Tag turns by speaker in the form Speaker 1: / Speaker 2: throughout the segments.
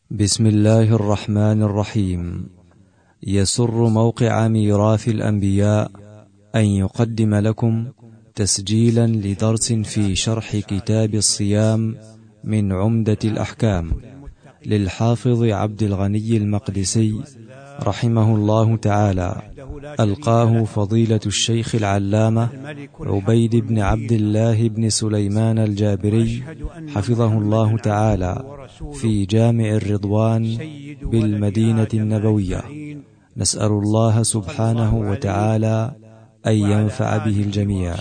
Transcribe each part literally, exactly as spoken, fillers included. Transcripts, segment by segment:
Speaker 1: بسم الله الرحمن الرحيم. يسر موقع ميراث الأنبياء أن يقدم لكم تسجيلا لدرس في شرح كتاب الصيام من عمدة الأحكام للحافظ عبد الغني المقدسي رحمه الله تعالى، ألقاه فضيلة الشيخ العلامة عبيد بن عبد الله بن سليمان الجابري حفظه الله تعالى في جامع الرضوان بالمدينة النبوية. نسأل الله سبحانه وتعالى أن ينفع به الجميع.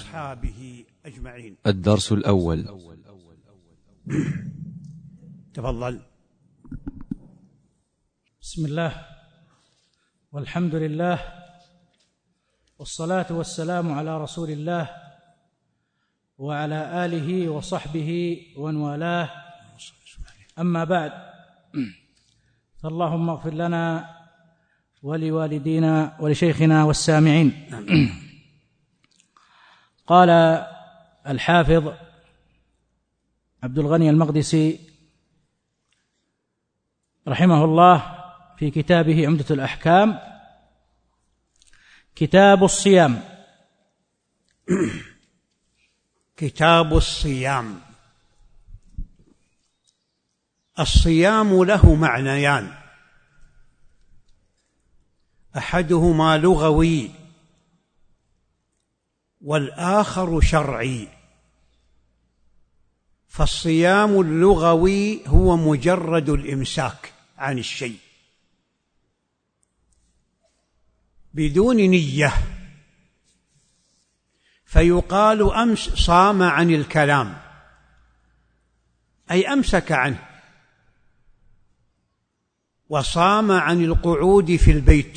Speaker 1: الدرس الأول.
Speaker 2: تفضل.
Speaker 3: بسم الله والحمد لله والصلاة والسلام على رسول الله وعلى آله وصحبه ومن والاه، أما بعد، فاللهم اغفر لنا ولوالدينا ولشيخنا والسامعين. قال الحافظ عبد الغني المقدسي رحمه الله في كتابه عمدة الأحكام: كتاب الصيام.
Speaker 2: كتاب الصيام. الصيام له معنيان، أحدهما لغوي والآخر شرعي. فالصيام اللغوي هو مجرد الإمساك عن الشيء بدون نية، فيقال أمس صام عن الكلام، أي أمسك عنه. وصام عن القعود في البيت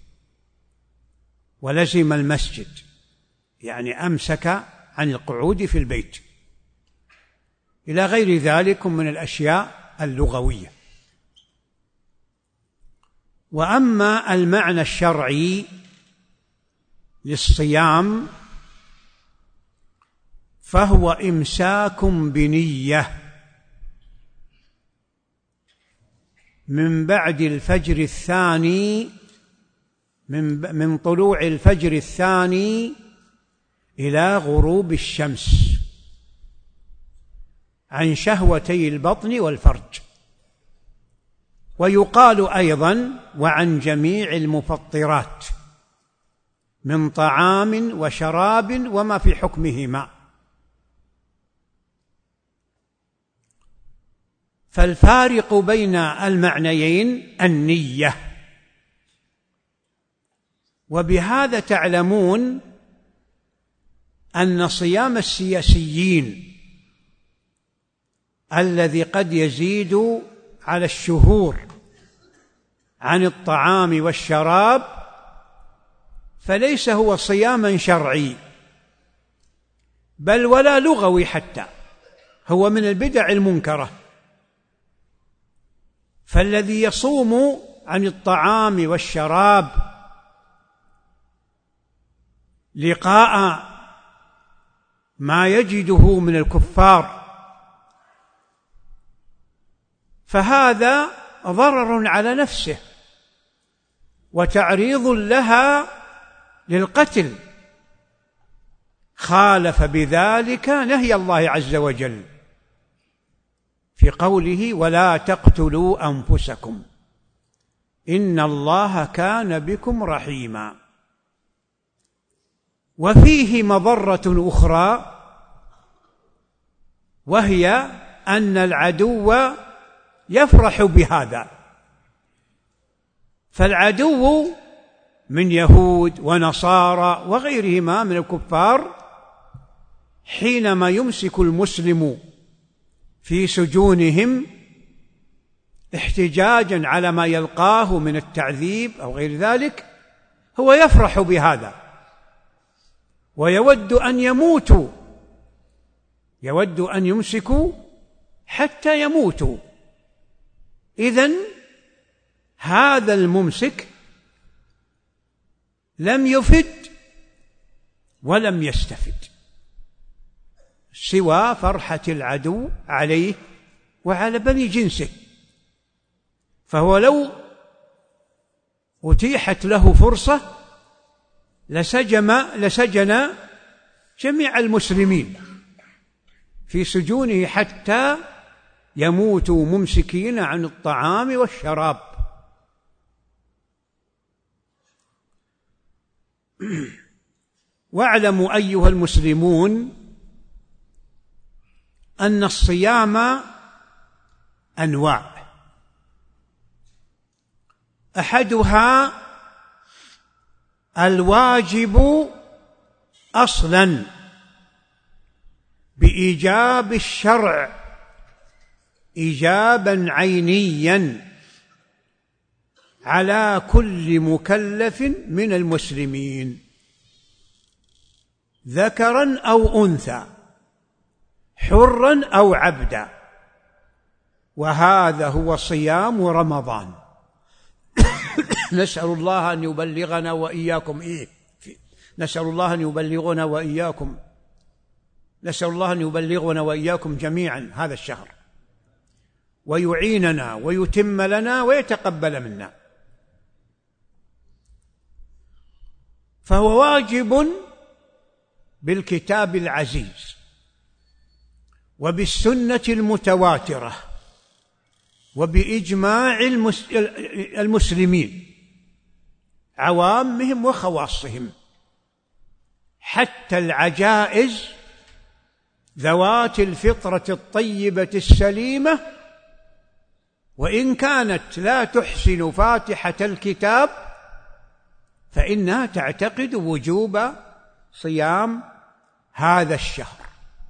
Speaker 2: ولزم المسجد، يعني أمسك عن القعود في البيت، إلى غير ذلك من الأشياء اللغوية. وأما المعنى الشرعي للصيام فهو إمساك بنية من بعد الفجر الثاني، من من طلوع الفجر الثاني إلى غروب الشمس، عن شهوتي البطن والفرج. ويقال أيضا وعن جميع المفطرات من طعام وشراب وما في حكمهما. فالفارق بين المعنيين النية. وبهذا تعلمون أن صيام السياسيين الذي قد يزيد على الشهور عن الطعام والشراب فليس هو صياما شرعي، بل ولا لغوي حتى، هو من البدع المنكرة. فالذي يصوم عن الطعام والشراب لقاء ما يجده من الكفار فهذا ضرر على نفسه وتعريض لها للقتل، خالف بذلك نهي الله عز وجل في قوله: ولا تقتلوا أنفسكم إن الله كان بكم رحيما. وفيه مضرة أخرى، وهي أن العدو يفرح بهذا. فالعدو من يهود ونصارى وغيرهما من الكفار حينما يمسك المسلم في سجونهم احتجاجا على ما يلقاه من التعذيب أو غير ذلك، هو يفرح بهذا ويود أن يموتوا، يود أن يمسكوا حتى يموتوا. إذن هذا الممسك لم يفد ولم يستفد سوى فرحة العدو عليه وعلى بني جنسه. فهو لو أتيحت له فرصة لسجن لسجن جميع المسلمين في سجونه حتى يموتوا ممسكين عن الطعام والشراب. واعلموا أيها المسلمون أن الصيام أنواع، أحدها الواجب أصلاً بإيجاب الشرع إيجاباً عينياً على كل مكلف من المسلمين ذكراً أو أنثى، حراً أو عبداً، وهذا هو صيام رمضان. نسأل الله أن يبلغنا وإياكم إيه نسأل الله أن يبلغنا وإياكم نسأل الله أن يبلغنا وإياكم جميعا هذا الشهر، ويعيننا ويتم لنا ويتقبل منا. فهو واجب بالكتاب العزيز وبالسنة المتواترة وبإجماع المسلمين عوامهم وخواصهم، حتى العجائز ذوات الفطرة الطيبة السليمة وإن كانت لا تحسن فاتحة الكتاب فإنها تعتقد وجوب صيام هذا الشهر.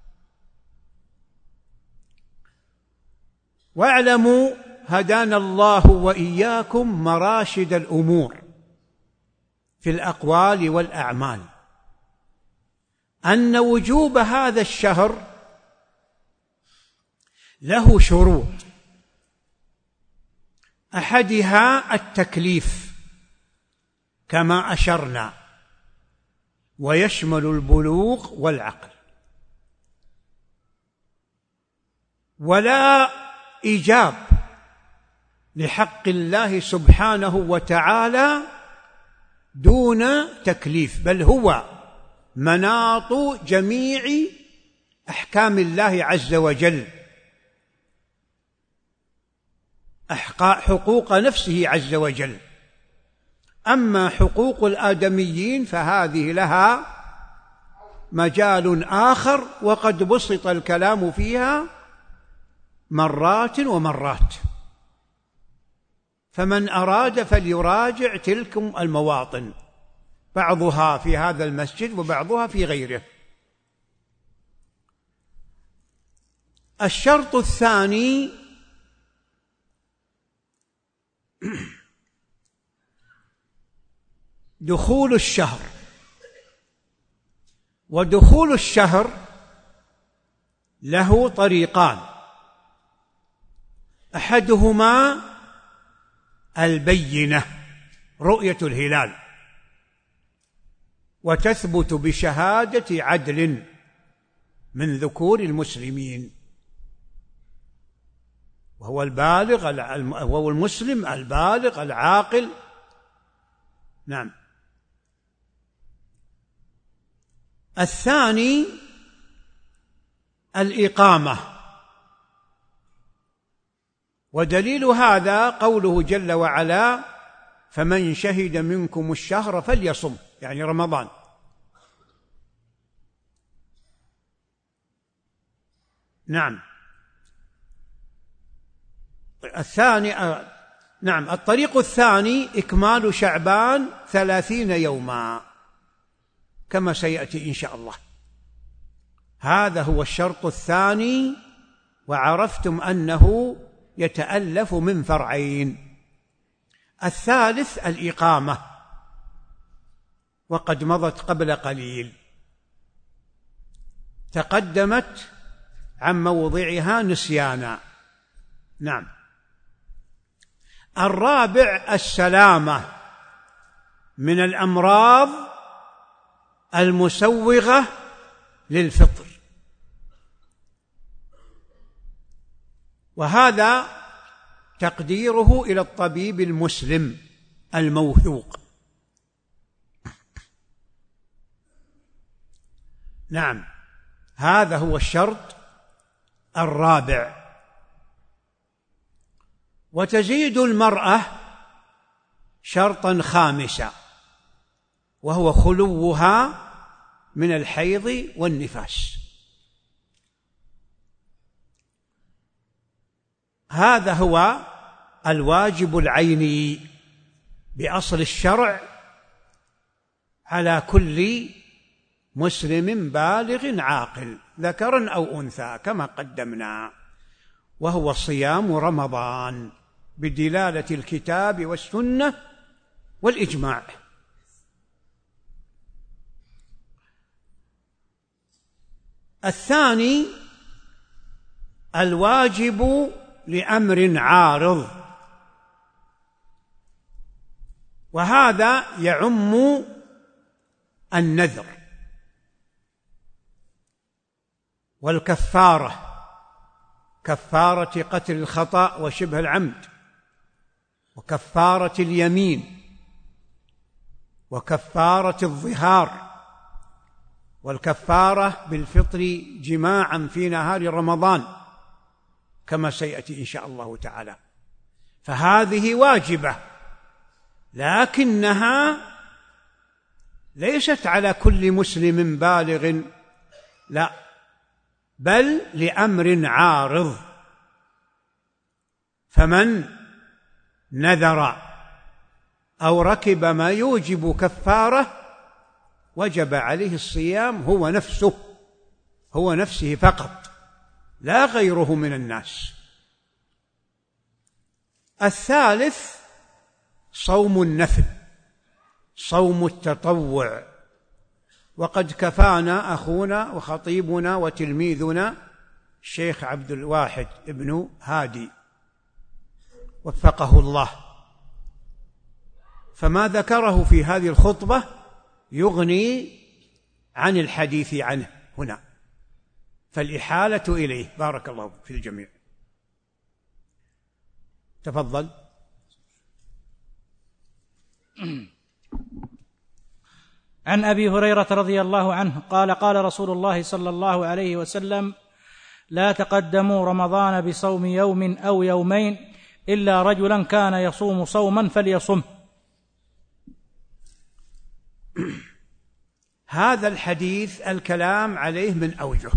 Speaker 2: واعلموا هدانا الله وإياكم مراشد الأمور في الأقوال والأعمال أن وجوب هذا الشهر له شروط، أحدها التكليف كما أشرنا، ويشمل البلوغ والعقل، ولا إيجاب لحق الله سبحانه وتعالى دون تكليف، بل هو مناط جميع أحكام الله عز وجل، حقوق نفسه عز وجل. أما حقوق الآدميين فهذه لها مجال آخر وقد بسط الكلام فيها مرات ومرات، فمن أراد فليراجع تلكم المواطن، بعضها في هذا المسجد وبعضها في غيره. الشرط الثاني دخول الشهر، ودخول الشهر له طريقان، أحدهما البينة رؤية الهلال، وتثبت بشهادة عدل من ذكور المسلمين، وهو البالغ وهو المسلم البالغ العاقل. نعم. الثاني الإقامة، ودليل هذا قوله جل وعلا: فمن شهد منكم الشهر فليصم، يعني رمضان. نعم. الثاني نعم الطريق الثاني إكمال شعبان ثلاثين يوما كما سيأتي إن شاء الله. هذا هو الشرط الثاني، وعرفتم أنه يتألف من فرعين. الثالث الإقامة، وقد مضت قبل قليل، تقدمت عن موضعها نسيانا. نعم. الرابع السلامة من الأمراض المسوغة للفطر، وهذا تقديره إلى الطبيب المسلم الموثوق. نعم، هذا هو الشرط الرابع. وتزيد المرأة شرطا خامسا، وهو خلوها من الحيض والنفاس. هذا هو الواجب العيني بأصل الشرع على كل مسلم بالغ عاقل ذكر أو أنثى كما قدمنا، وهو صيام رمضان بدلالة الكتاب والسنة والإجماع. الثاني الواجب لأمر عارض، وهذا يعم النذر والكفارة، كفارة قتل الخطأ وشبه العمد، وكفارة اليمين، وكفارة الظهار، والكفارة بالفطر جماعا في نهار رمضان كما سيأتي إن شاء الله تعالى. فهذه واجبة، لكنها ليست على كل مسلم بالغ، لا، بل لأمر عارض. فمن نذر أو ركب ما يوجب كفارة وجب عليه الصيام هو نفسه، هو نفسه فقط، لا غيره من الناس. الثالث صوم النفل، صوم التطوع، وقد كفانا أخونا وخطيبنا وتلميذنا الشيخ عبد الواحد ابن هادي وفقه الله، فما ذكره في هذه الخطبة يغني عن الحديث عنه هنا، فالإحالة إليه. بارك الله في الجميع. تفضل.
Speaker 3: عن أبي هريرة رضي الله عنه قال قال رسول الله صلى الله عليه وسلم: لا تقدموا رمضان بصوم يوم أو يومين إلا رجلا كان يصوم صوما فليصم.
Speaker 2: هذا الحديث الكلام عليه من أوجه.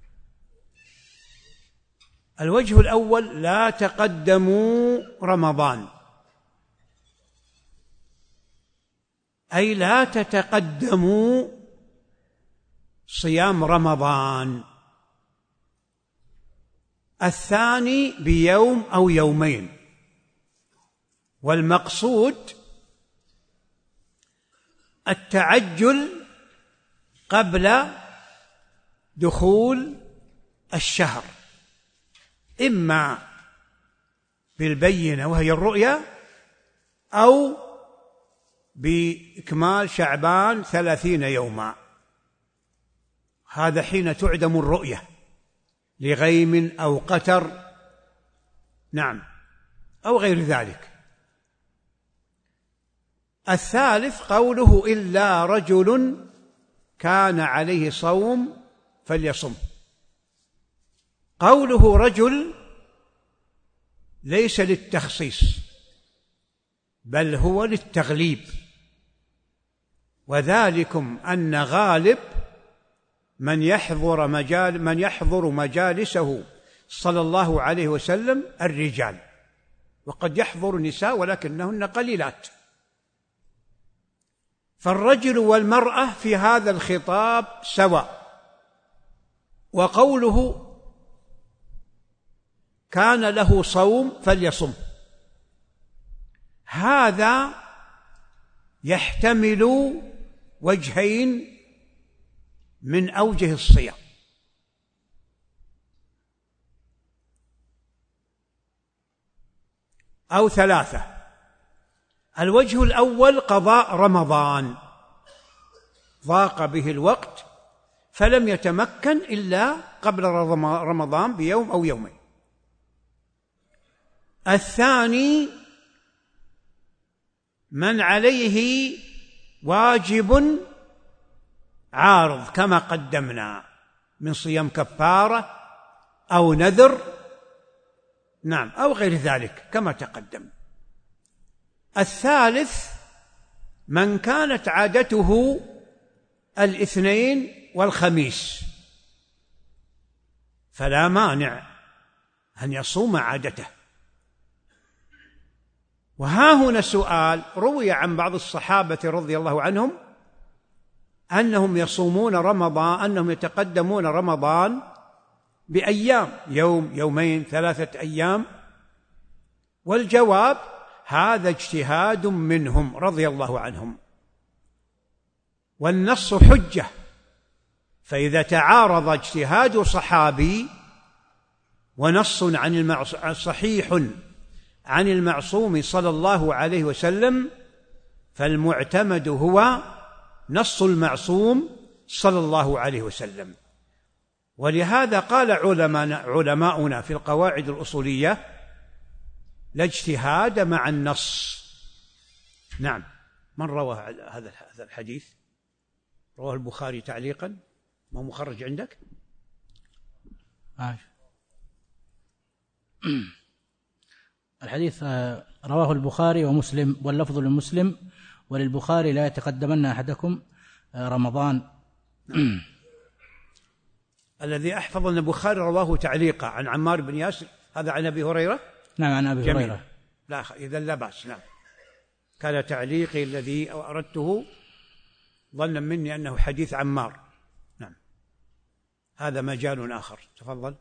Speaker 2: الوجه الأول: لا تقدموا رمضان، أي لا تتقدموا صيام رمضان. الثاني بيوم أو يومين، والمقصود التعجل قبل دخول الشهر، إما بالبينة وهي الرؤيا، أو بإكمال شعبان ثلاثين يوما، هذا حين تعدم الرؤية لغيم أو قتر، نعم، أو غير ذلك. الثالث قوله: إلا رجل كان عليه صوم فليصم. قوله رجل ليس للتخصيص، بل هو للتغليب، وذلكم أن غالب من يحضر مجال من يحضر مجالسه صلى الله عليه وسلم الرجال، وقد يحضر النساء ولكنهن قليلات. فالرجل والمرأة في هذا الخطاب سواء. وقوله كان له صوم فليصم، هذا يحتمل وجهين من أوجه الصيام. أو ثلاثة. الوجه الأول: قضاء رمضان، ضاق به الوقت فلم يتمكن إلا قبل رمضان بيوم أو يومين. الثاني من عليه واجب عارض كما قدمنا من صيام كفارة أو نذر، نعم، أو غير ذلك كما تقدم. الثالث من كانت عادته الاثنين والخميس فلا مانع أن يصوم عادته. وها هنا سؤال روي عن بعض الصحابة رضي الله عنهم أنهم يصومون رمضان، أنهم يتقدمون رمضان بأيام، يوم يومين ثلاثة أيام، والجواب هذا اجتهاد منهم رضي الله عنهم، والنص حجة. فإذا تعارض اجتهاد صحابي ونص عن المعصوم صحيح عن المعصوم صلى الله عليه وسلم فالمعتمد هو نص المعصوم صلى الله عليه وسلم. ولهذا قال علماؤنا في القواعد الأصولية: لا اجتهاد مع النص. نعم. من روى هذا الحديث؟ رواه البخاري تعليقا، ما مخرج عندك؟
Speaker 3: آه. الحديث رواه البخاري ومسلم، واللفظ لمسلم وللبخاري: لا يتقدمن أحدكم رمضان.
Speaker 2: الذي أحفظ أن البخاري رواه تعليقا عن عمار بن ياسر، هذا عن أبي هريرة؟
Speaker 3: نعم، عن أبي
Speaker 2: جميل.
Speaker 3: هريرة.
Speaker 2: لا، إذا لا بأس. نعم، كان تعليقي الذي أردته ظنا مني أنه حديث عمار. نعم، هذا مجال آخر. تفضل.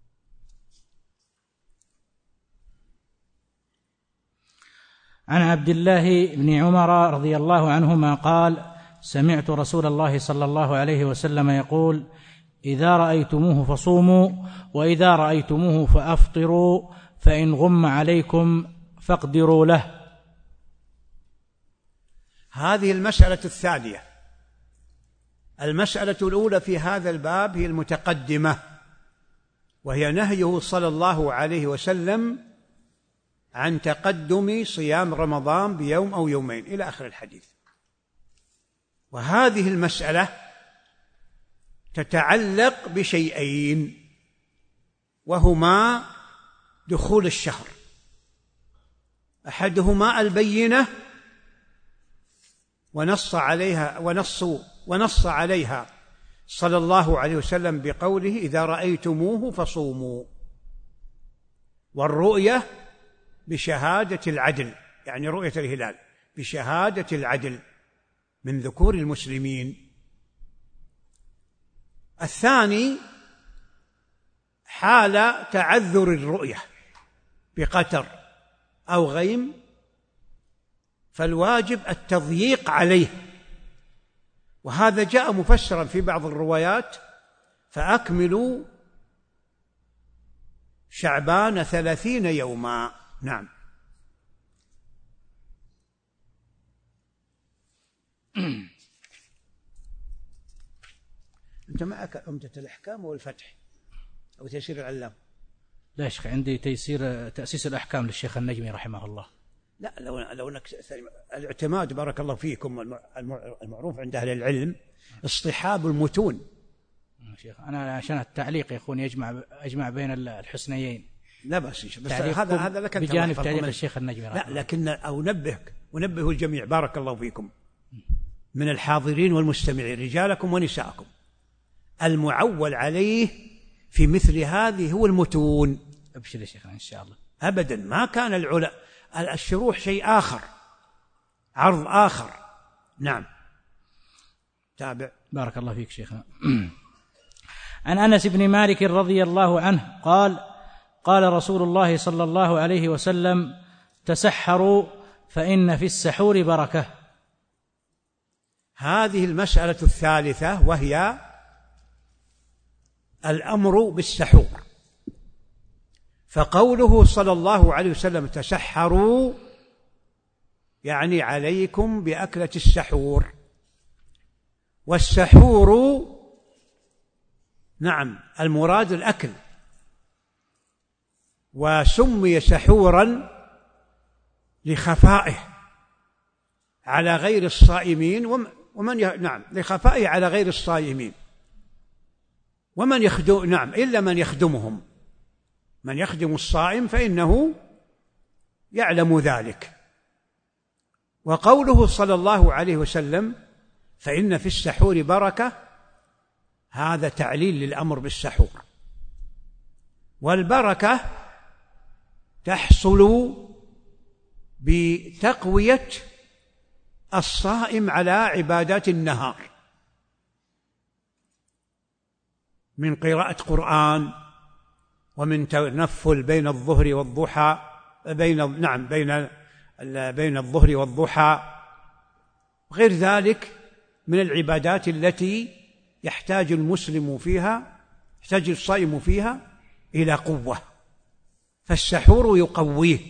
Speaker 3: عن عبد الله بن عمر رضي الله عنهما قال: سمعت رسول الله صلى الله عليه وسلم يقول: إذا رأيتموه فصوموا، وإذا رأيتموه فأفطروا، فإن غم عليكم فاقدروا له.
Speaker 2: هذه المسألة الثانية. المسألة الأولى في هذا الباب هي المتقدمة، وهي نهيه صلى الله عليه وسلم عن تقدم صيام رمضان بيوم أو يومين إلى آخر الحديث. وهذه المسألة تتعلق بشيئين، وهما دخول الشهر، أحدهما البينة ونص عليها ونص ونص عليها صلى الله عليه وسلم بقوله: إذا رأيتموه فصوموا، والرؤية بشهادة العدل، يعني رؤية الهلال بشهادة العدل من ذكور المسلمين. الثاني حال تعذر الرؤية بقتر أو غيم، فالواجب التضييق عليه، وهذا جاء مفسرا في بعض الروايات: فأكملوا شعبان ثلاثين يوما. نعم. أنت معك عمدة الأحكام والفتح أو تيسير العلام؟
Speaker 3: لا يا شيخ، عندي تيسير تأسيس الأحكام للشيخ النجمي رحمه الله.
Speaker 2: لا، لو لو انك الاعتماد بارك الله فيكم المعروف عند أهل العلم اصطحاب المتون.
Speaker 3: شيخ أنا عشان التعليق يا أخوان يجمع أجمع بين الحسنيين.
Speaker 2: لا بس بس هذا هذا لك أنت
Speaker 3: بجانب تعليق الشيخ النجمي.
Speaker 2: لا، لكن أنبهك ونبه الجميع بارك الله فيكم من الحاضرين والمستمعين رجالكم ونساءكم، المعول عليه في مثل هذه هو المتون.
Speaker 3: أبشر يا شيخنا إن شاء الله.
Speaker 2: أبدا ما كان العلا الشروح شيء آخر، عرض آخر. نعم، تابع.
Speaker 3: بارك الله فيك شيخنا. عن أنس بن مالك رضي الله عنه قال: قال رسول الله صلى الله عليه وسلم: تسحروا فإن في السحور بركة.
Speaker 2: هذه المسألة الثالثة، وهي الأمر بالسحور. فقوله صلى الله عليه وسلم: تسحروا، يعني عليكم بأكلة السحور. والسحور نعم المراد الأكل، وسمي سحورا لخفائه على غير الصائمين، ومن ي... نعم لخفائه على غير الصائمين، ومن يخدم نعم إلا من يخدمهم، من يخدم الصائم فإنه يعلم ذلك. وقوله صلى الله عليه وسلم فإن في السحور بركة، هذا تعليل للأمر بالسحور، والبركة تحصل بتقوية الصائم على عبادات النهار من قراءة قرآن، ومن تنفل بين الظهر والضحى، بين نعم بين بين الظهر والضحى، وغير ذلك من العبادات التي يحتاج المسلم فيها يحتاج الصائم فيها إلى قوة، فالسحور يقويه،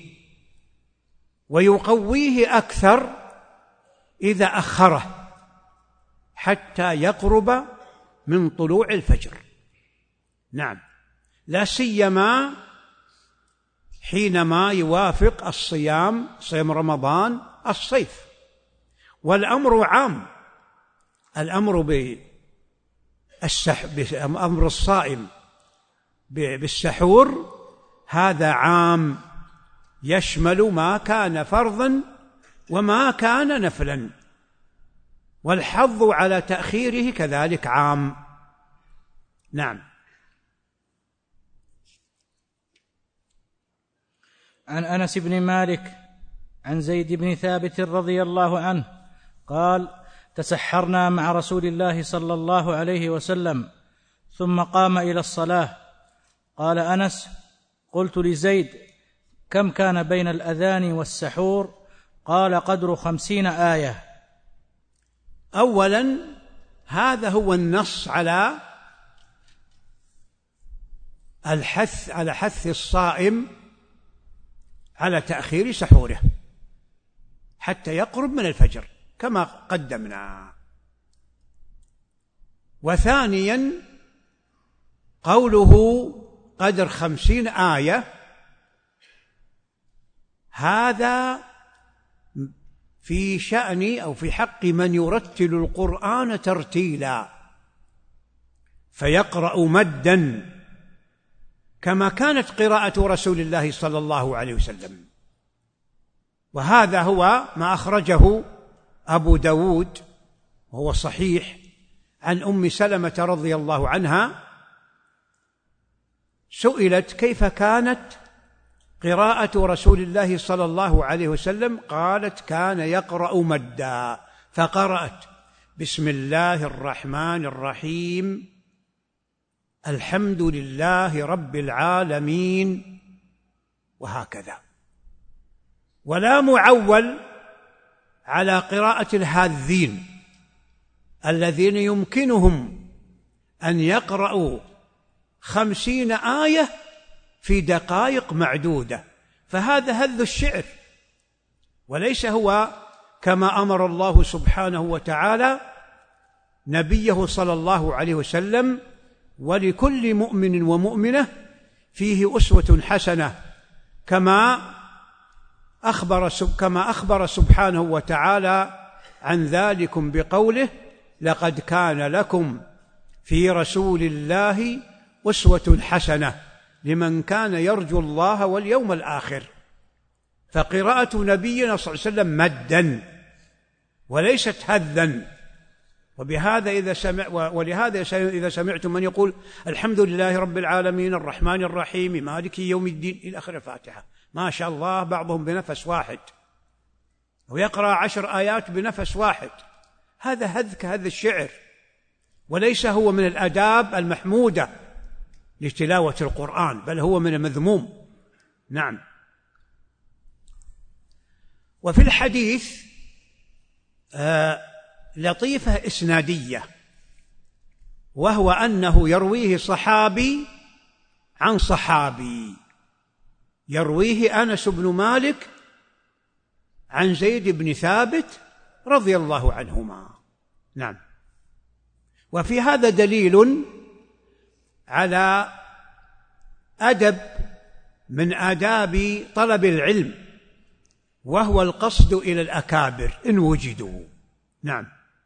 Speaker 2: ويقويه أكثر إذا أخره حتى يقرب من طلوع الفجر. نعم، لا سيما حينما يوافق الصيام صيام رمضان الصيف، والأمر عام، الأمر بأمر الصائم بالسحور هذا عام، يشمل ما كان فرضا وما كان نفلا، والحظ على تأخيره كذلك عام. نعم.
Speaker 3: عن أنس بن مالك عن زيد بن ثابت رضي الله عنه قال: تسحرنا مع رسول الله صلى الله عليه وسلم ثم قام إلى الصلاة. قال أنس: قلت لزيد: كم كان بين الأذان والسحور؟ قال: قدر خمسين آية.
Speaker 2: أولا هذا هو النص على الحث على حث الصائم على تأخير سحوره حتى يقرب من الفجر كما قدمنا. وثانيا قوله قدر خمسين آية، هذا في شأن أو في حق من يرتل القرآن ترتيلا فيقرأ مدا كما كانت قراءة رسول الله صلى الله عليه وسلم. وهذا هو ما أخرجه أبو داود وهو صحيح عن أم سلمة رضي الله عنها، سئلت كيف كانت قراءة رسول الله صلى الله عليه وسلم، قالت: كان يقرأ مدا، فقرأت: بسم الله الرحمن الرحيم، الحمد لله رب العالمين، وهكذا. ولا معول على قراءة الهاذين الذين يمكنهم أن يقرأوا خمسين آية في دقائق معدودة، فهذا هذ الشعر، وليس هو كما أمر الله سبحانه وتعالى نبيه صلى الله عليه وسلم: ولكل مؤمن ومؤمنة فيه أسوة حسنة، كما أخبر كما أخبر سبحانه وتعالى عن ذلكم بقوله: لقد كان لكم في رسول الله أسوة حسنة لمن كان يرجو الله واليوم الآخر. فقراءة نبينا صلى الله عليه وسلم مدا وليست هذا. وبهذا إذا سمع ولهذا إذا سمعتم من يقول الحمد لله رب العالمين الرحمن الرحيم مالك يوم الدين إلى آخر الفاتحة، ما شاء الله بعضهم بنفس واحد ويقرأ عشر آيات بنفس واحد، هذا هذ كهذا الشعر، وليس هو من الآداب المحمودة لتلاوة القرآن، بل هو من المذموم. نعم. وفي الحديث آه لطيفة إسنادية، وهو أنه يرويه صحابي عن صحابي، يرويه أنس بن مالك عن زيد بن ثابت رضي الله عنهما. نعم. وفي هذا دليل على أدب من آداب طلب العلم، وهو القصد إلى الأكابر إن وجدوا. نعم.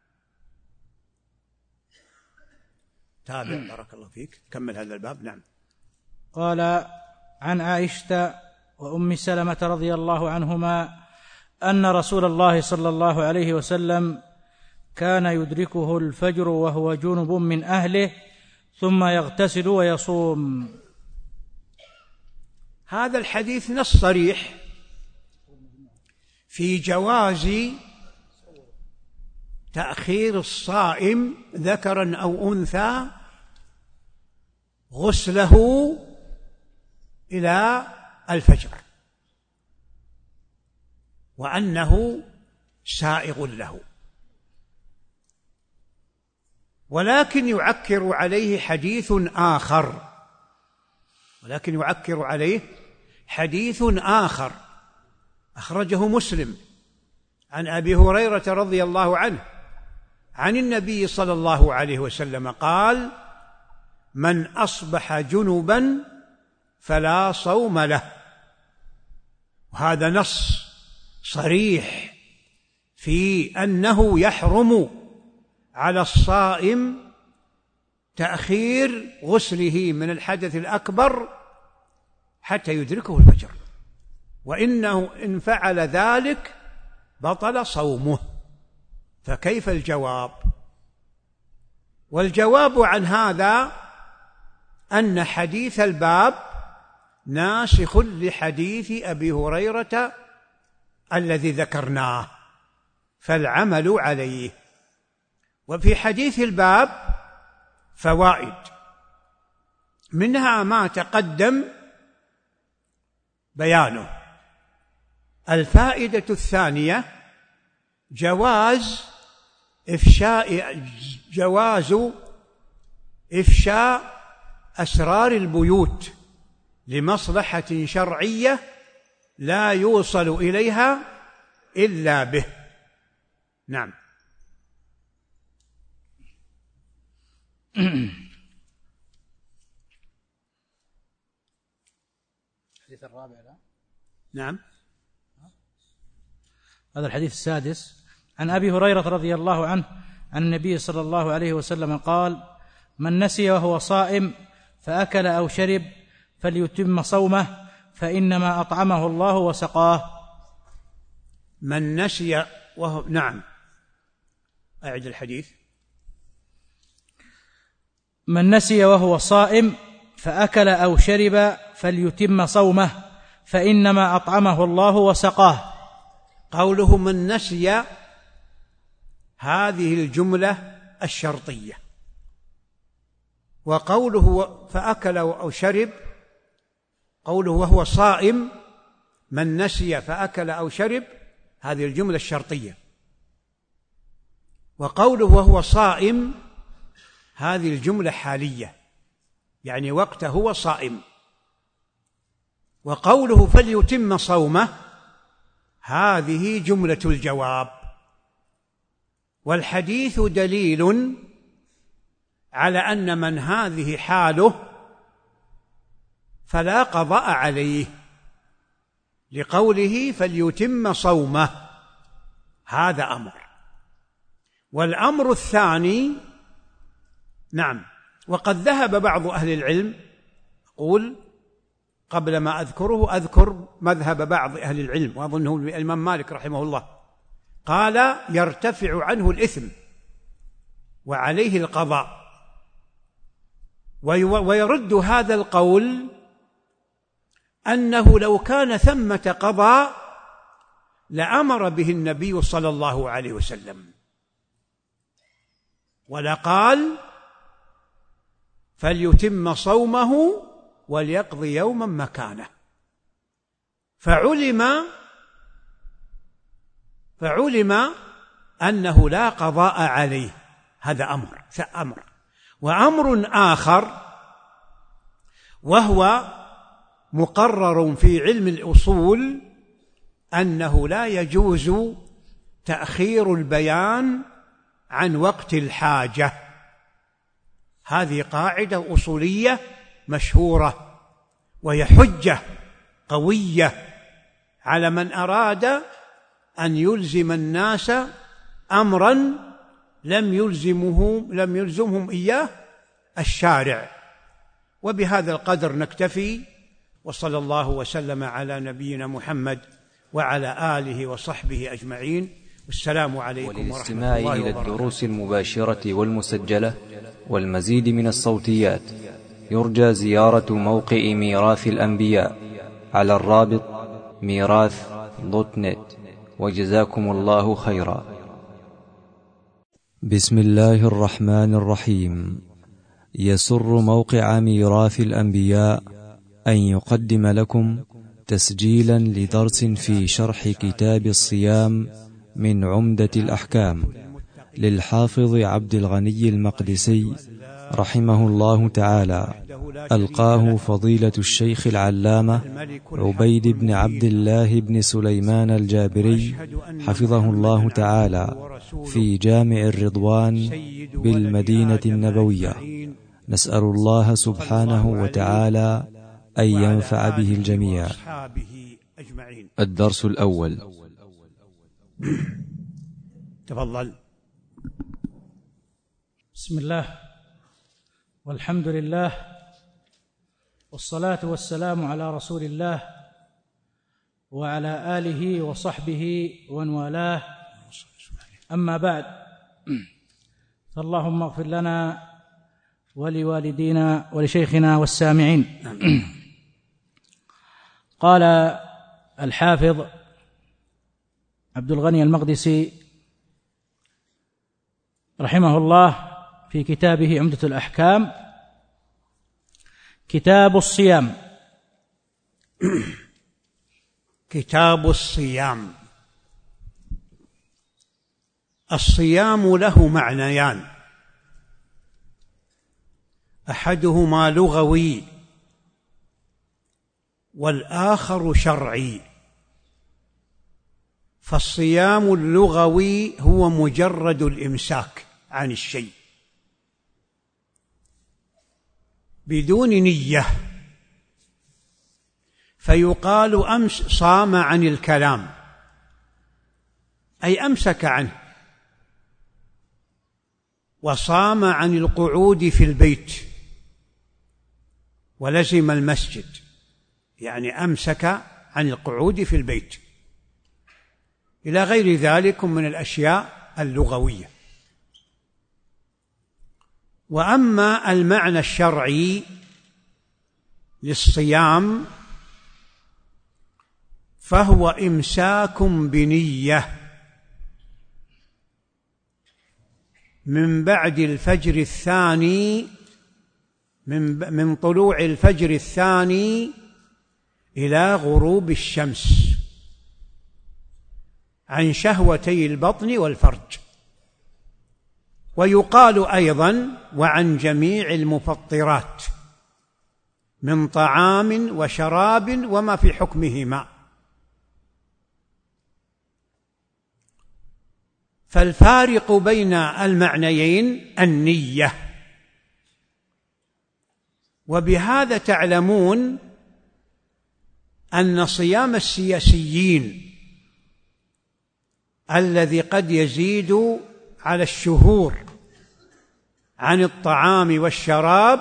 Speaker 2: تابع بارك الله فيك، كمل هذا الباب. نعم.
Speaker 3: قال: عن عائشة وأم سلمة رضي الله عنهما أن رسول الله صلى الله عليه وسلم كان يدركه الفجر وهو جنب من أهله ثم يغتسل ويصوم.
Speaker 2: هذا الحديث نص صريح في جواز تأخير الصائم ذكرا أو أنثى غسله إلى الفجر، وأنه سائغ له، ولكن يعكر عليه حديث آخر ولكن يعكر عليه حديث آخر أخرجه مسلم عن أبي هريرة رضي الله عنه عن النبي صلى الله عليه وسلم قال: من أصبح جنبا فلا صوم له. وهذا نص صريح في أنه يحرم على الصائم تأخير غسله من الحدث الأكبر حتى يدركه الفجر، وإنه إن فعل ذلك بطل صومه. فكيف الجواب؟ والجواب عن هذا أن حديث الباب ناسخ لحديث أبي هريرة الذي ذكرناه، فالعمل عليه. وفي حديث الباب فوائد، منها ما تقدم بيانه. الفائدة الثانية جواز إفشاء جواز إفشاء أسرار البيوت لمصلحة شرعية لا يوصل إليها إلا به. نعم.
Speaker 3: الحديث الرابع. لا؟
Speaker 2: نعم.
Speaker 3: هذا الحديث السادس. عن أبي هريرة رضي الله عنه عن النبي صلى الله عليه وسلم قال: من نسي وهو صائم فأكل أو شرب فليتم صومه فإنما أطعمه الله وسقاه.
Speaker 2: من نسي وهو نعم أعد الحديث.
Speaker 3: من نسي وهو صائم فأكل أو شرب فليتم صومه فإنما أطعمه الله وسقاه.
Speaker 2: قوله من نسي هذه الجملة الشرطية، وقوله فأكل أو شرب قوله وهو صائم، من نسي فأكل أو شرب هذه الجملة الشرطية، وقوله وهو صائم هذه الجملة حالية، يعني وقته هو صائم. وقوله فليتم صومه هذه جملة الجواب. والحديث دليل على أن من هذه حاله فلا قضاء عليه، لقوله فليتم صومه، هذا أمر. والأمر الثاني نعم، وقد ذهب بعض أهل العلم، أقول قبل ما أذكره أذكر مذهب بعض أهل العلم، وأظنه الإمام مالك رحمه الله، قال يرتفع عنه الإثم وعليه القضاء. ويرد هذا القول أنه لو كان ثمة قضاء لأمر به النبي صلى الله عليه وسلم، ولقال فليتم صومه وليقضي يوما مكانه. فعلم فعلم أنه لا قضاء عليه، هذا أمر أمر وأمر آخر وهو مقرر في علم الأصول أنه لا يجوز تأخير البيان عن وقت الحاجة. هذه قاعدة أصولية مشهورة، وهي حجة قوية على من أراد أن يلزم الناس أمرا لم يلزمهم لم يلزمهم إياه الشارع. وبهذا القدر نكتفي، وصلى الله وسلم على نبينا محمد وعلى آله وصحبه أجمعين. والسلام عليكم ورحمة
Speaker 1: وللاستماع
Speaker 2: الله
Speaker 1: إلى
Speaker 2: وبركاته.
Speaker 1: الدروس المباشرة والمسجلة والمزيد من الصوتيات يرجى زيارة موقع ميراث الأنبياء على الرابط ميراث دوت نت. وجزاكم الله خيرا. بسم الله الرحمن الرحيم. يسر موقع ميراث الأنبياء أن يقدم لكم تسجيلا لدرس في شرح كتاب الصيام من عمدة الأحكام للحافظ عبد الغني المقدسي رحمه الله تعالى، ألقاه فضيلة الشيخ العلامة عبيد بن عبد الله بن سليمان الجابري حفظه الله تعالى في جامع الرضوان بالمدينة النبوية. نسأل الله سبحانه وتعالى أن ينفع به الجميع. الدرس الأول.
Speaker 2: تفضل.
Speaker 3: بسم الله والحمد لله والصلاة والسلام على رسول الله وعلى آله وصحبه ومن والاه، أما بعد، فاللهم اغفر لنا ولوالدينا ولشيخنا والسامعين. قال الحافظ عبد الغني المقدسي رحمه الله في كتابه عمدة الأحكام: كتاب الصيام.
Speaker 2: كتاب الصيام. الصيام له معنيان، أحدهما لغوي والآخر شرعي. فالصيام اللغوي هو مجرد الإمساك عن الشيء بدون نية، فيقال أمس صام عن الكلام، أي أمسك عنه. وصام عن القعود في البيت ولزم المسجد، يعني أمسك عن القعود في البيت، إلى غير ذلك من الأشياء اللغوية. وأما المعنى الشرعي للصيام فهو إمساك بنية من بعد الفجر الثاني، من من طلوع الفجر الثاني إلى غروب الشمس، عن شهوتي البطن والفرج. ويقال أيضا وعن جميع المفطرات من طعام وشراب وما في حكمهما. فالفارق بين المعنيين النية. وبهذا تعلمون أن صيام السياسيين الذي قد يزيد على الشهور عن الطعام والشراب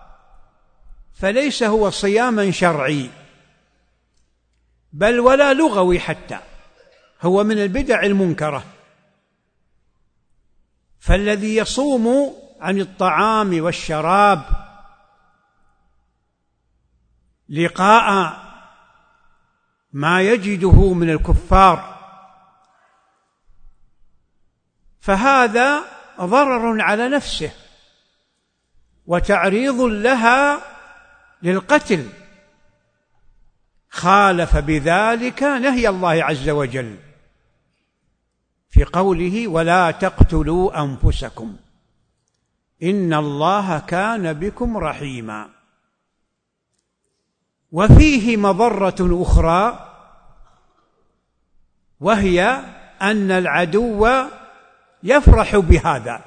Speaker 2: فليس هو صياما شرعي، بل ولا لغوي حتى، هو من البدع المنكرة. فالذي يصوم عن الطعام والشراب لقاء ما يجده من الكفار فهذا ضرر على نفسه وتعريض لها للقتل، خالف بذلك نهي الله عز وجل في قوله: ولا تقتلوا أنفسكم إن الله كان بكم رحيما. وفيه مضرة أخرى، وهي أن العدو يفرح بهذا.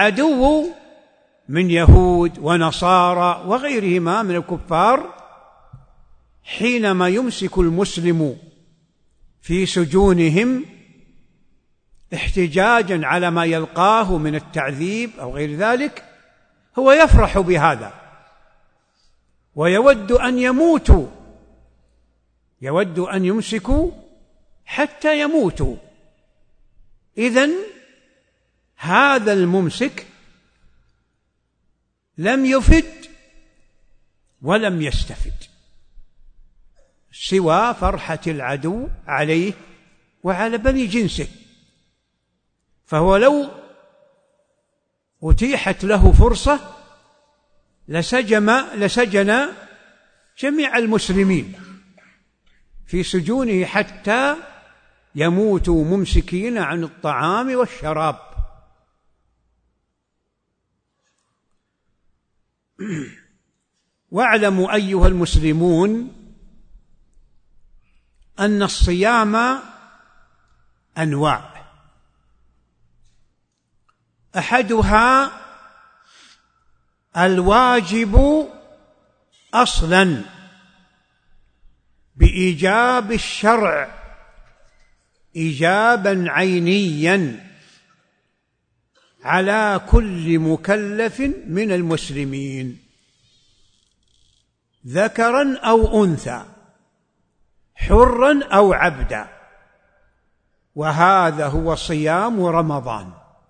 Speaker 2: فالعدو من يهود ونصارى وغيرهما من الكفار حينما يمسك المسلم في سجونهم احتجاجا على ما يلقاه من التعذيب أو غير ذلك، هو يفرح بهذا ويود أن يموتوا، يود أن يمسكوا حتى يموتوا. إذن هذا الممسك لم يفد ولم يستفد سوى فرحة العدو عليه وعلى بني جنسه. فهو لو أتيحت له فرصة لسجن لسجن جميع المسلمين في سجونه حتى يموتوا ممسكين عن الطعام والشراب. واعلموا أيها المسلمون أن الصيام أنواع، أحدها الواجب أصلاً بإيجاب الشرع إيجاباً عينياً على كل مكلف من المسلمين ذكراً أو أنثى، حراً أو عبداً، وهذا هو صيام رمضان.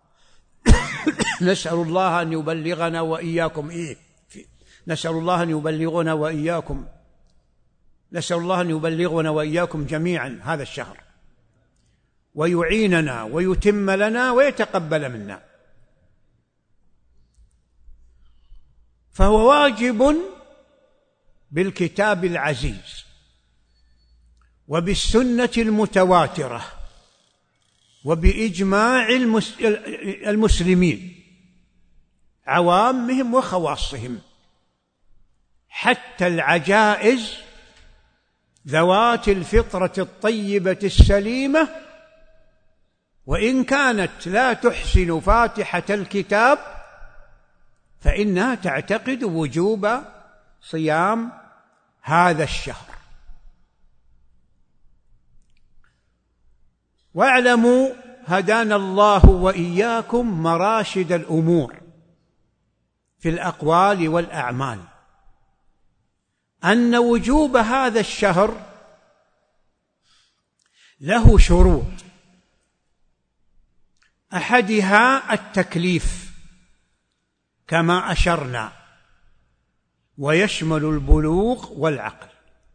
Speaker 2: نسأل الله أن يبلغنا وإياكم إيه نسأل الله أن يبلغنا وإياكم نسأل الله أن يبلغنا وإياكم جميعا هذا الشهر، ويعيننا ويتم لنا ويتقبل منا. فهو واجب بالكتاب العزيز وبالسنة المتواترة وبإجماع المسلمين عوامهم وخواصهم، حتى العجائز ذوات الفطرة الطيبة السليمة وإن كانت لا تحسن فاتحة الكتاب فإنها تعتقد وجوب صيام هذا الشهر. واعلموا هدانا الله وإياكم مراشد الأمور في الأقوال والأعمال أن وجوب هذا الشهر له شروط، أحدها التكليف كما أشرنا، ويشمل البلوغ والعقل.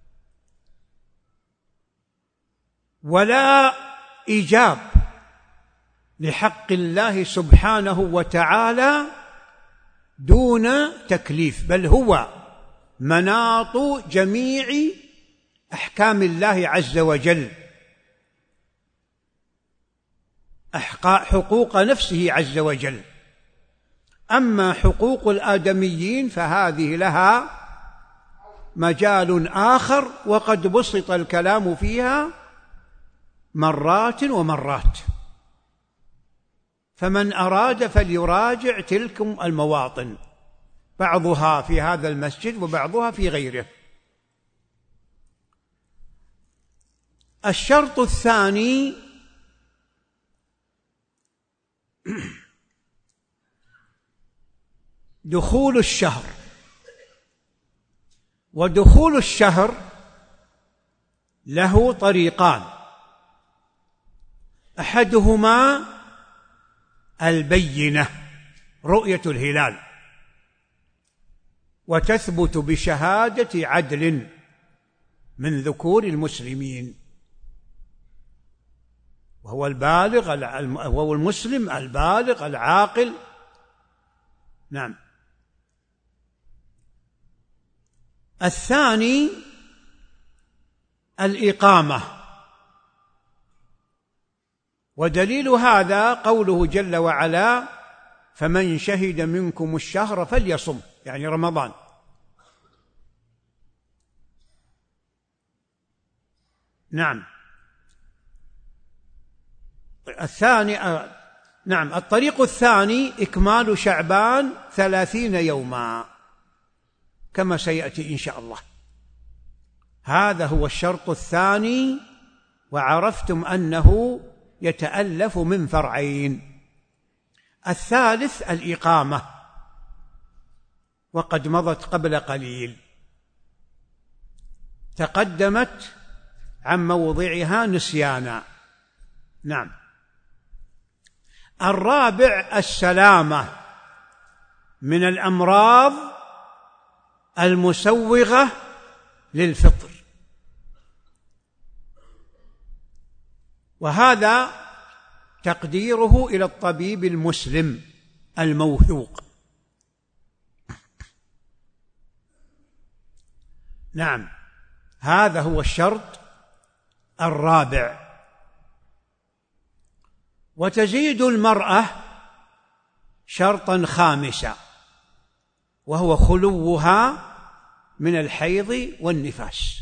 Speaker 2: ولا إيجاب لحق الله سبحانه وتعالى دون تكليف، بل هو مناط جميع أحكام الله عز وجل، حقوق نفسه عز وجل. أما حقوق الآدميين فهذه لها مجال آخر وقد بسط الكلام فيها مرات ومرات، فمن أراد فليراجع تلكم المواطن، بعضها في هذا المسجد وبعضها في غيره. الشرط الثاني دخول الشهر. ودخول الشهر له طريقان، أحدهما البينة، رؤية الهلال، وتثبت بشهادة عدل من ذكور المسلمين، وهو البالغ وهو المسلم البالغ العاقل. نعم. الثاني الإقامة، ودليل هذا قوله جل وعلا: فمن شهد منكم الشهر فليصم، يعني رمضان. نعم. الثاني نعم الطريق الثاني إكمال شعبان ثلاثين يوما كما سيأتي إن شاء الله. هذا هو الشرط الثاني، وعرفتم أنه يتألف من فرعين. الثالث الإقامة، وقد مضت قبل قليل، تقدمت عن موضعها نسيانا. نعم. الرابع السلامة من الأمراض المسوغة للفطر، وهذا تقديره إلى الطبيب المسلم الموثوق. نعم، هذا هو الشرط الرابع. وتزيد المرأة شرطا خامسا، وهو خلوها من الحيض والنفاس.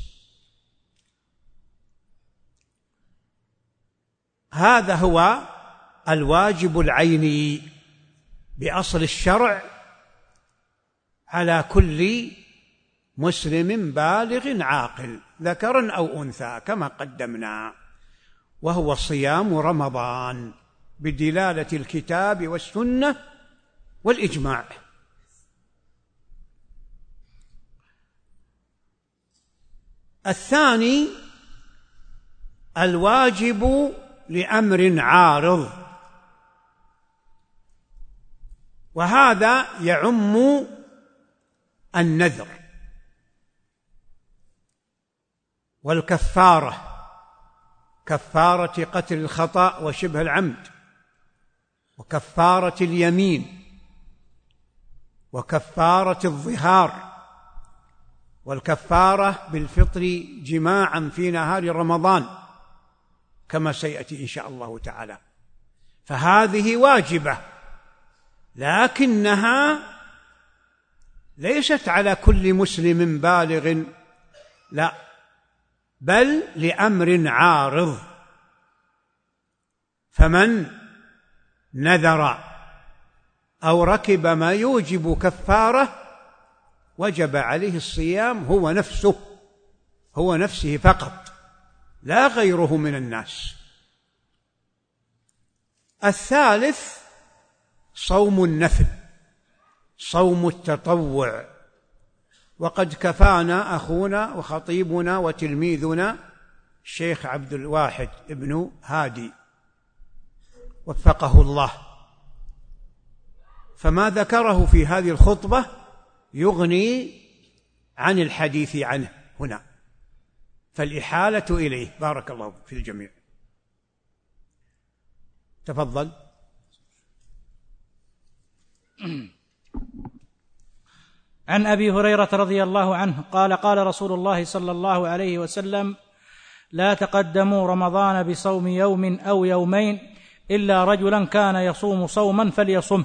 Speaker 2: هذا هو الواجب العيني بأصل الشرع على كل مسلم بالغ عاقل ذكرا أو أنثى كما قدمنا، وهو صيام رمضان بدلالة الكتاب والسنة والإجماع. الثاني الواجب لأمر عارض، وهذا يعم النذر والكفارة، كفارة قتل الخطأ وشبه العمد، وكفارة اليمين، وكفارة الظهار، والكفارة بالفطر جماعا في نهار رمضان كما سيأتي إن شاء الله تعالى. فهذه واجبة، لكنها ليست على كل مسلم بالغ، لا، بل لأمر عارض. فمن نذر أو ركب ما يوجب كفارة وجب عليه الصيام هو نفسه، هو نفسه فقط، لا غيره من الناس. الثالث صوم النفل، صوم التطوع، وقد كفانا أخونا وخطيبنا وتلميذنا الشيخ عبد الواحد ابن هادي وفقه الله، فما ذكره في هذه الخطبة يغني عن الحديث عنه هنا، فالإحالة إليه. بارك الله في الجميع. تفضل.
Speaker 3: عن أبي هريرة رضي الله عنه قال قال رسول الله صلى الله عليه وسلم: لا تقدموا رمضان بصوم يوم أو يومين إلا رجلا كان يصوم صوما فليصم.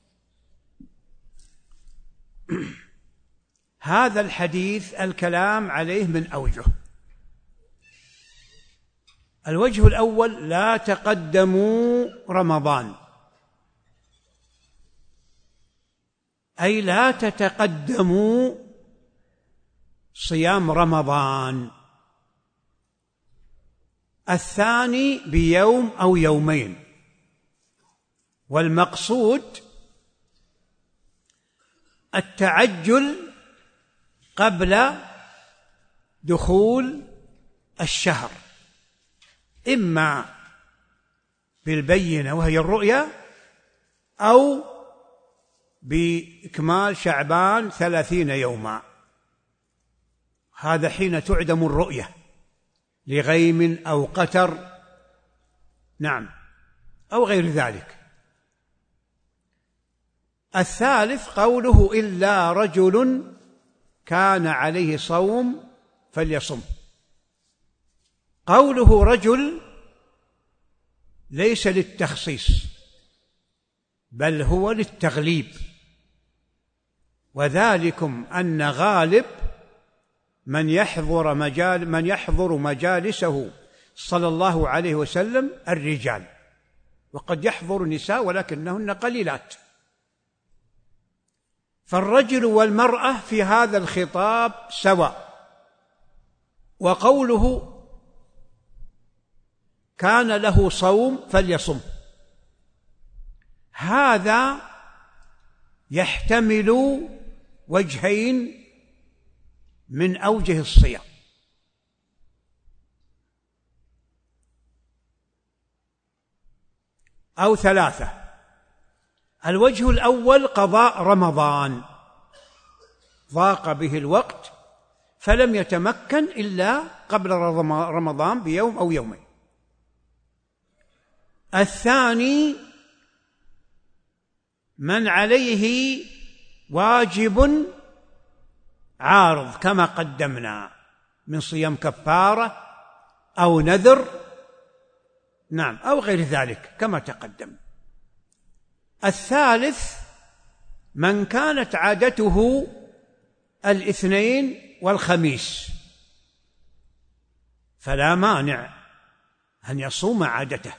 Speaker 2: هذا الحديث الكلام عليه من أوجه. الوجه الأول: لا تقدموا رمضان، أي لا تتقدموا صيام رمضان. الثاني بيوم أو يومين، والمقصود التعجل قبل دخول الشهر، إما بالبينة وهي الرؤيا، أو بإكمال شعبان ثلاثين يوما، هذا حين تعدم الرؤية لغيم أو قتر، نعم، أو غير ذلك. الثالث قوله: إلا رجل كان عليه صوم فليصم. قوله رجل ليس للتخصيص، بل هو للتغليب، وذلكم أن غالب من يحضر مجال من يحضر مجالسه صلى الله عليه وسلم الرجال، وقد يحضر النساء ولكنهن قليلات. فالرجل والمرأة في هذا الخطاب سواء، وقوله كان له صوم فليصم، هذا يحتمل وجهين من أوجه الصيام. أو ثلاثة. الوجه الأول قضاء رمضان، ضاق به الوقت فلم يتمكن إلا قبل رمضان بيوم أو يومين. الثاني من عليه واجب عارض كما قدمنا من صيام كفارة أو نذر، نعم، أو غير ذلك كما تقدم. الثالث من كانت عادته الاثنين والخميس فلا مانع أن يصوم عادته.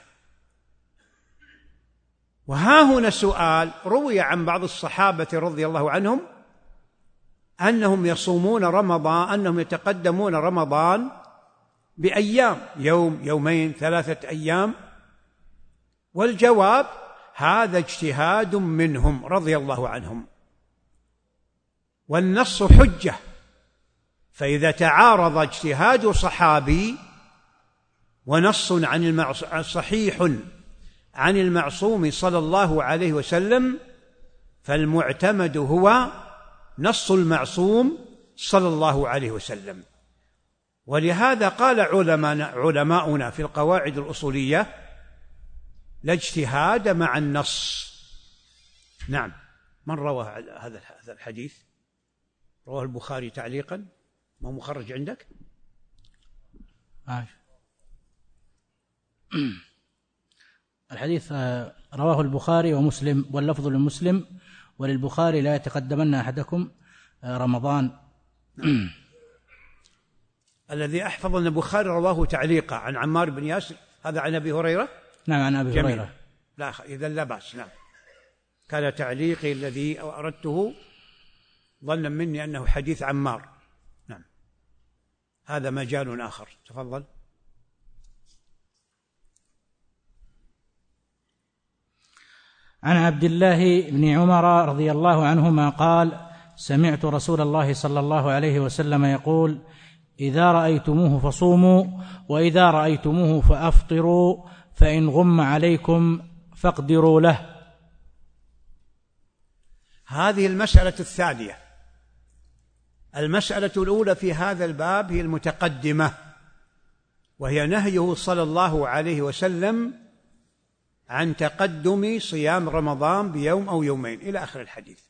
Speaker 2: وها هنا سؤال روي عن بعض الصحابة رضي الله عنهم أنهم يصومون رمضان، أنهم يتقدمون رمضان بأيام، يوم يومين ثلاثة أيام، والجواب هذا اجتهاد منهم رضي الله عنهم، والنص حجة. فإذا تعارض اجتهاد صحابي ونص عن المعصوم صحيح عن المعصوم صلى الله عليه وسلم فالمعتمد هو نص المعصوم صلى الله عليه وسلم. ولهذا قال علماؤنا في القواعد الأصولية لا اجتهاد مع النص. نعم. من روى هذا الحديث؟ رواه البخاري تعليقا، ما مخرج عندك؟
Speaker 3: آه. الحديث رواه البخاري ومسلم، واللفظ لمسلم وللبخاري لا يتقدمن أحدكم رمضان.
Speaker 2: الذي أحفظ أن البخاري رواه تعليقا عن عمار بن ياسر، هذا عن أبي هريرة؟
Speaker 3: نعم عن أبي
Speaker 2: جميل.
Speaker 3: هريرة.
Speaker 2: لا إذا لا بأس. نعم، كان تعليقي الذي أردته ظنا مني أنه حديث عمار. نعم، هذا مجال آخر. تفضل.
Speaker 3: عن عبد الله بن عمر رضي الله عنهما قال: سمعت رسول الله صلى الله عليه وسلم يقول: إذا رأيتموه فصوموا، وإذا رأيتموه فأفطروا، فإن غم عليكم فاقدروا له.
Speaker 2: هذه المسألة الثانية. المسألة الأولى في هذا الباب هي المتقدمة، وهي نهيه صلى الله عليه وسلم عن تقدم صيام رمضان بيوم أو يومين إلى آخر الحديث.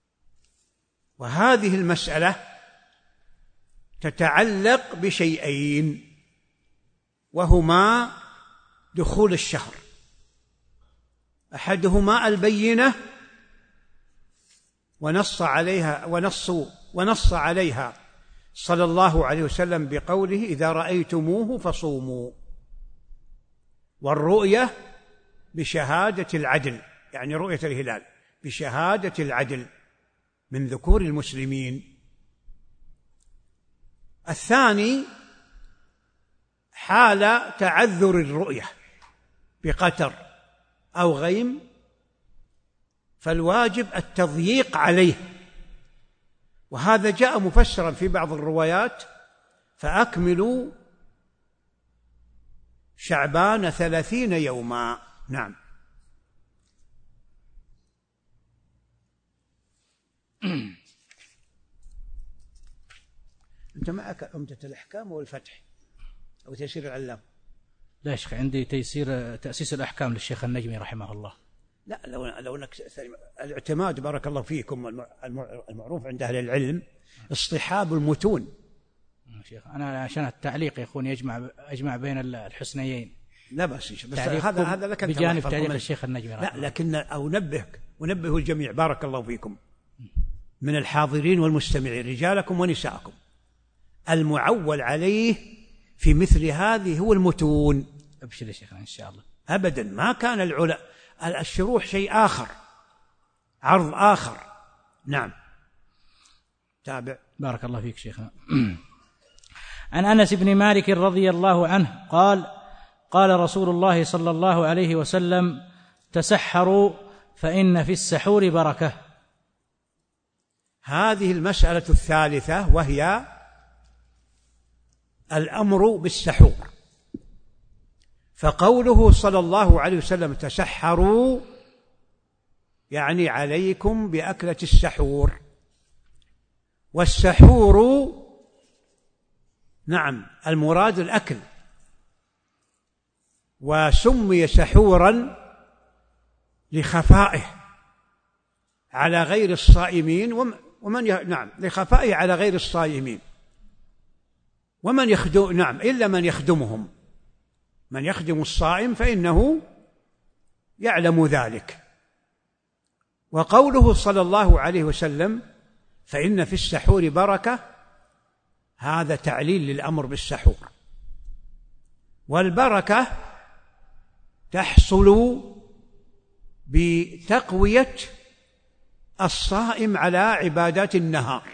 Speaker 2: وهذه المسألة تتعلق بشيئين، وهما دخول الشهر، أحدهما البينة ونص عليها ونص ونص عليها صلى الله عليه وسلم بقوله: إذا رأيتموه فصوموا، والرؤية بشهادة العدل، يعني رؤية الهلال بشهادة العدل من ذكور المسلمين. الثاني حال تعذر الرؤية بقتر أو غيم، فالواجب التضييق عليه، وهذا جاء مفسرا في بعض الروايات: فأكملوا شعبان ثلاثين يوما. نعم. أنت معك عمدة الأحكام والفتح أو تيسير العلام؟
Speaker 3: لا شيخ، عندي تيسير تأسيس الأحكام للشيخ النجمي رحمه الله.
Speaker 2: لا، لو لو انك الاعتماد بارك الله فيكم المعروف عند اهل العلم اصطحاب المتون.
Speaker 3: شيخ انا عشان التعليق يا اخواني يجمع اجمع بين الحسنيين.
Speaker 2: لا بس بس هذا هذا لك انت
Speaker 3: بجانب تعليق الشيخ النجمي.
Speaker 2: لا لكن انبهك انبه الجميع بارك الله فيكم من الحاضرين والمستمعين رجالكم ونساءكم، المعول عليه في مثل هذه هو المتون.
Speaker 3: ابشر يا شيخنا ان شاء الله.
Speaker 2: ابدا ما كان العلماء الشروح شيء آخر، عرض آخر. نعم. تابع.
Speaker 3: بارك الله فيك شيخنا. عن أنس بن مالك رضي الله عنه قال قال رسول الله صلى الله عليه وسلم تسحروا فإن في السحور بركة.
Speaker 2: هذه المسألة الثالثة وهي الأمر بالسحور. فقوله صلى الله عليه وسلم تسحروا يعني عليكم بأكلة السحور. والسحور نعم المراد الأكل، وسمي سحورا لخفائه على غير الصائمين ومن ي... نعم لخفائه على غير الصائمين ومن يخدم نعم إلا من يخدمهم. من يخدم الصائم فإنه يعلم ذلك. وقوله صلى الله عليه وسلم فإن في السحور بركة، هذا تعليل للأمر بالسحور. والبركة تحصل بتقوية الصائم على عبادات النهار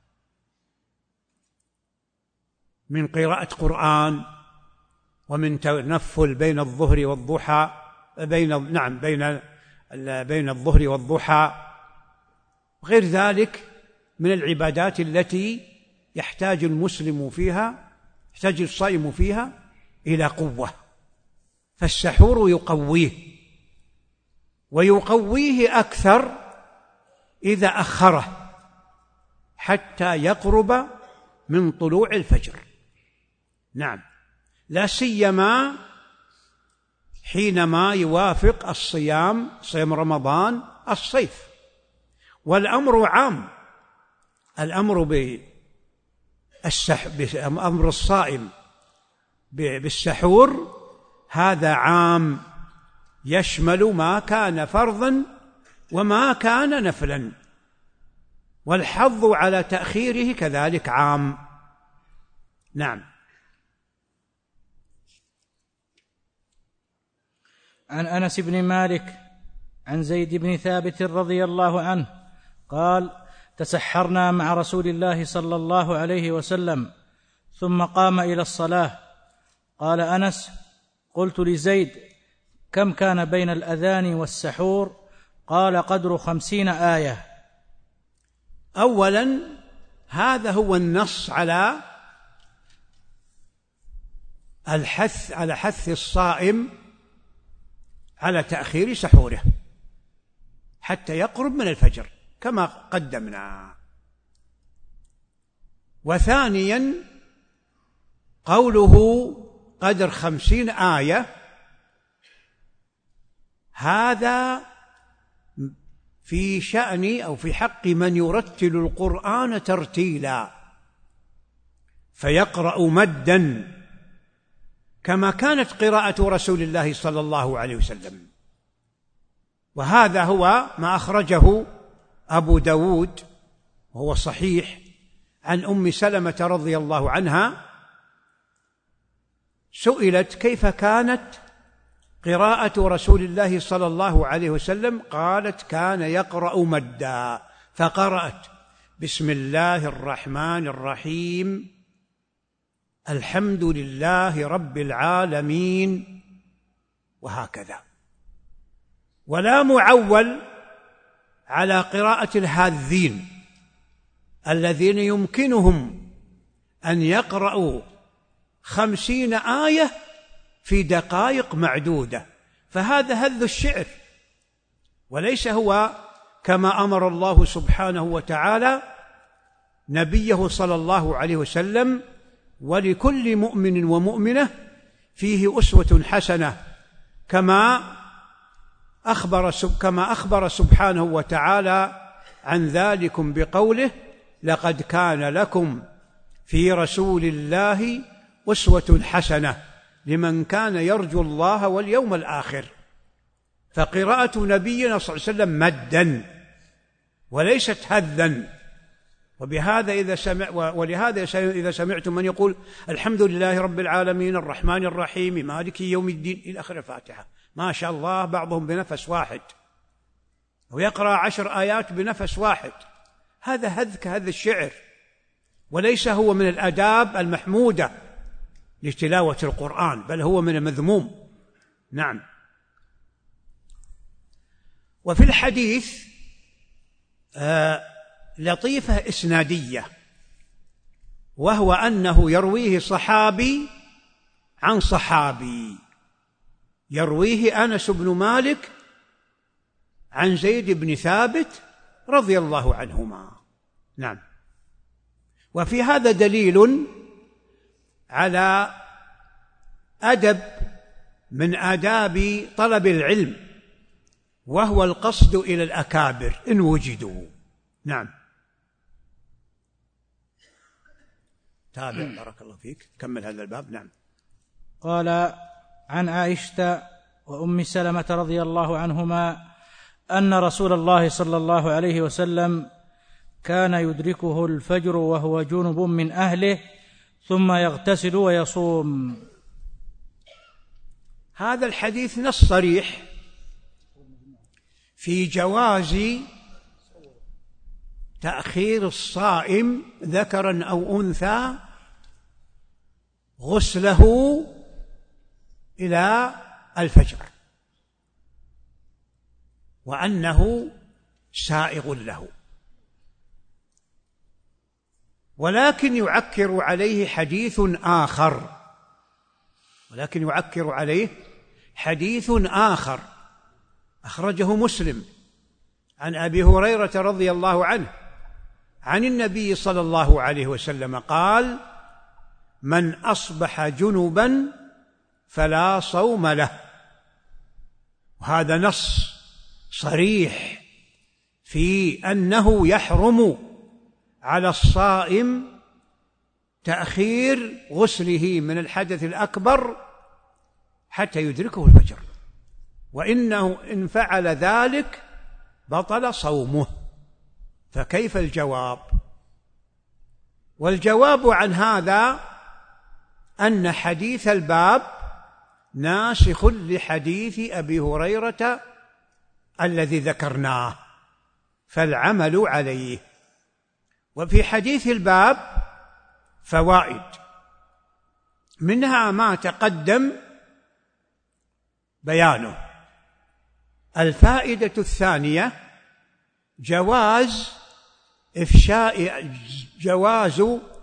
Speaker 2: من قراءة قرآن ومن تنفل بين الظهر والضحى بين نعم بين بين الظهر والضحى وغير ذلك من العبادات التي يحتاج المسلم فيها يحتاج الصائم فيها إلى قوة. فالسحور يقويه، ويقويه أكثر إذا أخره حتى يقرب من طلوع الفجر. نعم لا سيما حينما يوافق الصيام صيام رمضان الصيف. والأمر عام، الأمر بأمر الصائم بالسحور هذا عام، يشمل ما كان فرضا وما كان نفلا، والحظ على تأخيره كذلك عام. نعم.
Speaker 3: عن أنس بن مالك عن زيد بن ثابت رضي الله عنه قال تسحرنا مع رسول الله صلى الله عليه وسلم ثم قام إلى الصلاة. قال أنس قلت لزيد كم كان بين الأذان والسحور؟ قال قدر خمسين آية.
Speaker 2: أولا هذا هو النص على الحث على حث الصائم على تأخير سحوره حتى يقرب من الفجر كما قدمنا. وثانيا قوله قدر خمسين آية، هذا في شأن أو في حق من يرتل القرآن ترتيلا فيقرأ مدا كما كانت قراءة رسول الله صلى الله عليه وسلم. وهذا هو ما أخرجه أبو داود وهو صحيح عن أم سلمة رضي الله عنها، سئلت كيف كانت قراءة رسول الله صلى الله عليه وسلم؟ قالت كان يقرأ مدا، فقرأت بسم الله الرحمن الرحيم الحمد لله رب العالمين، وهكذا. ولا معول على قراءة الهاذين الذين يمكنهم أن يقرأوا خمسين آية في دقائق معدودة، فهذا هذ الشعر، وليس هو كما أمر الله سبحانه وتعالى نبيه صلى الله عليه وسلم: ولكل مؤمن ومؤمنة فيه أسوة حسنة، كما أخبر كما أخبر سبحانه وتعالى عن ذلكم بقوله: لقد كان لكم في رسول الله أسوة حسنة لمن كان يرجو الله واليوم الآخر. فقراءة نبينا صلى الله عليه وسلم مدا وليست هذا. وبهذا إذا سمع ولهذا إذا سمعتم من يقول الحمد لله رب العالمين الرحمن الرحيم مالك يوم الدين إلى آخر الفاتحة، ما شاء الله بعضهم بنفس واحد ويقرأ عشر آيات بنفس واحد، هذا هذ كهذا الشعر، وليس هو من الآداب المحمودة لتلاوة القرآن، بل هو من المذموم. نعم. وفي الحديث آه لطيفة إسنادية، وهو أنه يرويه صحابي عن صحابي، يرويه أنس بن مالك عن زيد بن ثابت رضي الله عنهما. نعم. وفي هذا دليل على أدب من آداب طلب العلم، وهو القصد إلى الأكابر إن وجدوا. نعم. تابع بارك الله فيك، كمل هذا الباب. نعم.
Speaker 3: قال: عن عائشة وأم سلمة رضي الله عنهما أن رسول الله صلى الله عليه وسلم كان يدركه الفجر وهو جنب من أهله ثم يغتسل ويصوم.
Speaker 2: هذا الحديث نص صريح في جواز تأخير الصائم ذكرا أو أنثى غسله إلى الفجر، وأنه سائغ له، ولكن يعكر عليه حديث آخر ولكن يعكر عليه حديث آخر أخرجه مسلم عن أبي هريرة رضي الله عنه عن النبي صلى الله عليه وسلم قال: من أصبح جنبا فلا صوم له. وهذا نص صريح في أنه يحرم على الصائم تأخير غسله من الحدث الأكبر حتى يدركه الفجر، وإنه إن فعل ذلك بطل صومه. فكيف الجواب؟ والجواب عن هذا أن حديث الباب ناسخ لحديث أبي هريرة الذي ذكرناه، فالعمل عليه. وفي حديث الباب فوائد، منها ما تقدم بيانه. الفائدة الثانية جواز إفشاء جواز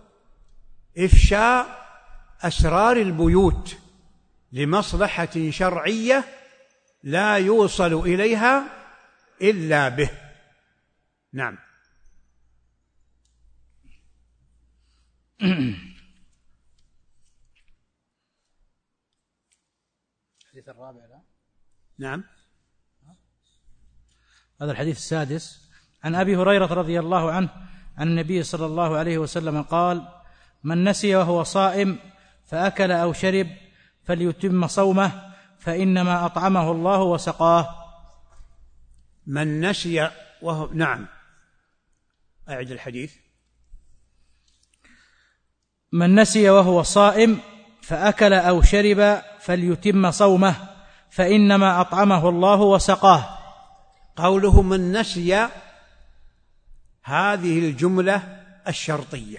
Speaker 2: إفشاء أسرار البيوت لمصلحة شرعية لا يوصل إليها إلا به. نعم.
Speaker 3: الحديث الرابع. لا؟
Speaker 2: نعم.
Speaker 3: هذا الحديث السادس. عن أبي هريرة رضي الله عنه عن النبي صلى الله عليه وسلم قال: من نسي وهو صائم فأكل أو شرب فليتم صومه فإنما أطعمه الله وسقاه.
Speaker 2: من نسي وهو نعم أعد الحديث.
Speaker 3: من نسي وهو صائم فأكل أو شرب فليتم صومه فإنما أطعمه الله وسقاه.
Speaker 2: قوله من نسي هذه الجملة الشرطية،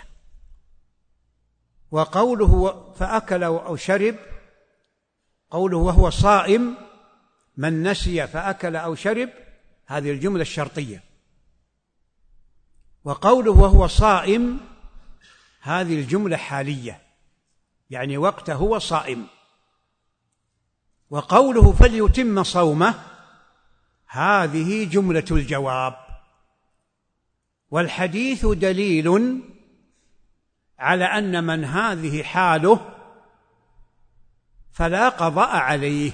Speaker 2: وقوله فأكل أو شرب قوله وهو صائم، من نسي فأكل أو شرب هذه الجملة الشرطية، وقوله وهو صائم هذه الجملة حالية، يعني وقت هو صائم. وقوله فليتم صومه هذه جملة الجواب. والحديث دليل على أن من هذه حاله فلا قضاء عليه،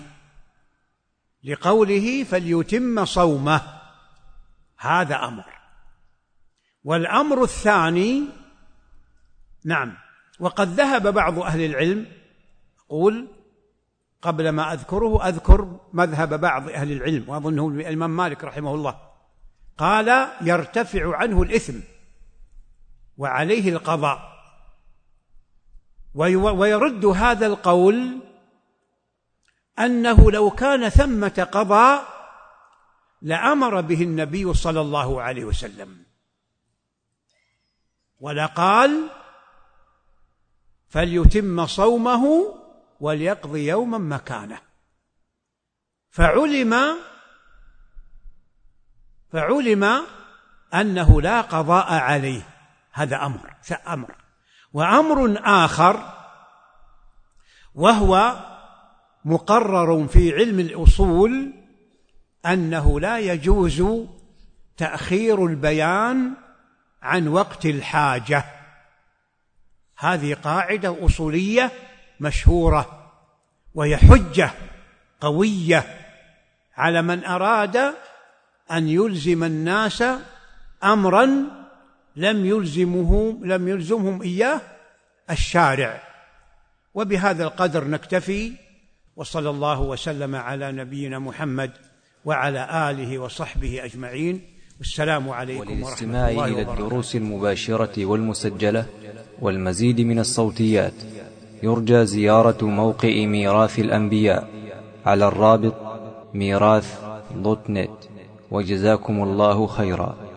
Speaker 2: لقوله فليتم صومه، هذا أمر. والأمر الثاني نعم، وقد ذهب بعض أهل العلم، أقول قبل ما أذكره أذكر مذهب بعض أهل العلم، وأظنه الإمام مالك رحمه الله، قال يرتفع عنه الإثم وعليه القضاء. ويرد هذا القول أنه لو كان ثمة قضاء لأمر به النبي صلى الله عليه وسلم، ولقال فليتم صومه وليقضي يوما مكانه. فعلم فعلم أنه لا قضاء عليه، هذا أمر أمر وأمر آخر وهو مقرر في علم الأصول أنه لا يجوز تأخير البيان عن وقت الحاجة. هذه قاعدة أصولية مشهورة، وهي حجة قوية على من أراد أن يلزم الناس أمرا لم يلزمه لم يلزمهم إياه الشارع. وبهذا القدر نكتفي، وصلى الله وسلم على نبينا محمد وعلى آله وصحبه أجمعين. والسلام عليكم ورحمة الله وبركاته.
Speaker 1: وللاستماع إلى الدروس المباشرة والمسجلة والمزيد من الصوتيات يرجى زيارة موقع ميراث الأنبياء على الرابط ميراث دوت نت. وجزاكم الله خيرا.